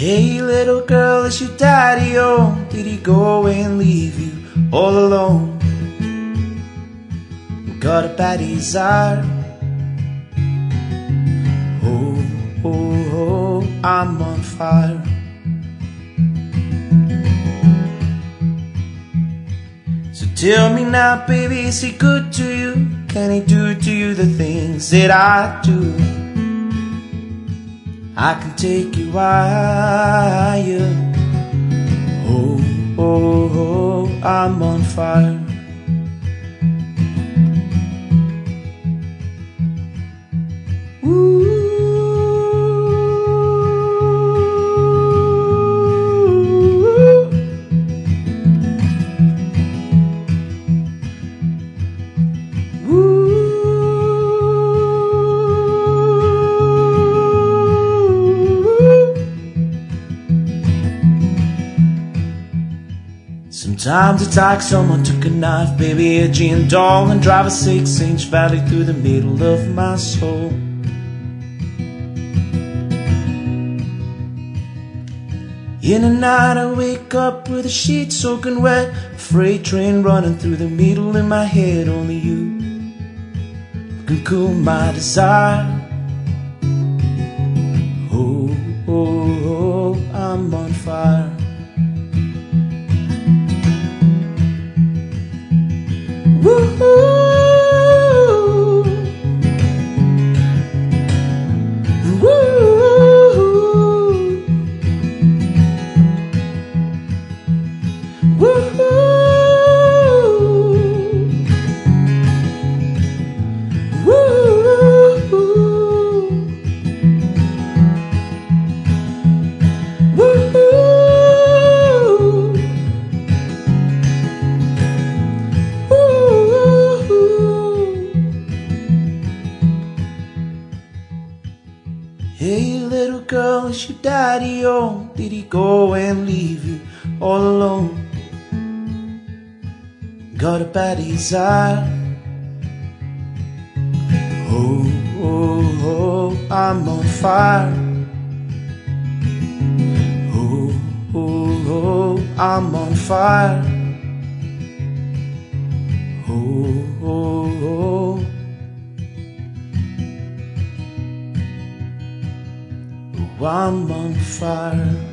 Hey little girl, is your daddy home? Did he go and leave you all alone? Got a bad desire. Oh, oh, oh, I'm on fire. So tell me now, baby, is he good to you? Can he do to you the things that I do? I can take you higher. Oh, oh, oh, I'm on fire. Ooh. Sometimes it's like someone took a knife, baby, a gin doll, and drive a 6-inch valley through the middle of my soul. In the night I wake up with a sheet soaking wet, a freight train running through the middle of my head. Only you can cool my desire. Oh, oh, oh, I'm on fire. Woo-hoo. Hey little girl, is your daddy home? Did he go and leave you all alone? Got a bad desire. Oh, oh, oh, I'm on fire. Oh, oh, oh, I'm on fire. Oh, oh, oh. I'm on fire.